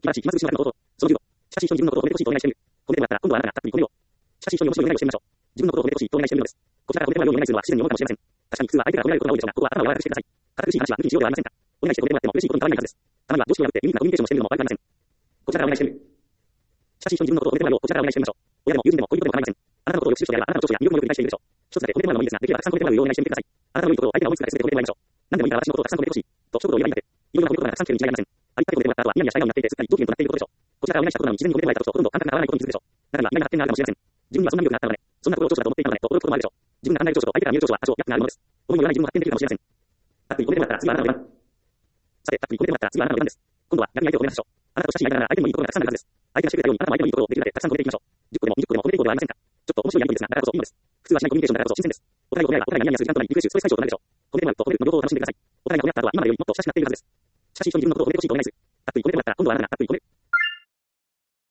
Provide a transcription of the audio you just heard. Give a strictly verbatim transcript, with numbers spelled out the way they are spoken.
素晴らしい。気まずくしまるのこと。そのじゅうご。しかし人に自分のことを褒めてほしいとお願いしてみる。褒めてもらったら、今度はあなたがたっぷり褒めよう。しかし人に面白いお願いをしてみましょう。自分のことを褒めてほしいとお願いしてみるのです。こちらから褒めてもらうようにお願いするのは不自然に思うかもしれません。確かに普通は相手から褒められることが多いでしょうが、ここは頭を柔らかくしてください。堅苦しい話は抜きにしようではありませんか。お願いして褒めてもらっても嬉しいことに変わらないはずです。たまには常識を破ってユニークなコミュニケーションをしてみるのも悪くありません。こちらからお願いしてみる。しかし人に自分のことを褒めてもらうようこちらからお願いしてみましょう。親でも友人でも恋人でも構いません。あなたのことをよく知る人であれば、あなたの長所や魅力もよく理解しているでしょう。一つだけ褒めてもらうのもいいですが、できればたくさん褒めてもらうようにお願いしてみてください。あなたのいいところを相手が思いつくだけで褒めてもらいましょう。何でもいいから私のことをたくさん褒めてほしい。と一言言えばいいだけ。いろいろな褒め言葉がたくさん来てるに違いありません。ありったけ褒めてもらった後はニヤニヤした笑顔になっていて、すっかり上機嫌となっていることでしょう。こちらからお願いしたことなのに自然に褒めてもらえたとほとんど感覚が変わらないことに気づくでしょう。中には意外な発見があるかもしれません。自分にはそんな魅力があったのね。そんなところを長所だと思っていたのね。と驚くこともあるでしょう。自分が考える長所と相手から見る長所は多少ギャップがあるものです。思いもよらない自分を発見できるかもしれません。たっぷり褒めてもらったら次はあなたの出番。さて、たっぷり褒めてもらったら次はあなたの出番です。今度は逆に相手を褒めましょう。あなたと親しい間柄なら相手にもいいところがたくさんあるはずです。相手がしてくれたようにあなたも相手のいいところをできるだけたくさん褒めていきましょう。じゅっこでもにじゅっこでも褒めていこうではありませんか。ちょっと面白いやりとりですが、だからこそいいのです。普通はしないコミュニケーションだからこそ新鮮です。お互いを褒め合えばお互いがニヤニヤする時間となりリフレッシュ、ストレス解消となるでしょう。褒めてもらうと褒めるの両方を楽しんでください。お互いが褒め合った後は今までよりもっと親しくなっているはずです。しかし人に自分のことを褒めてほしいとお願いする。たっぷり褒めてもらったら今度はあなたがたっぷり褒める。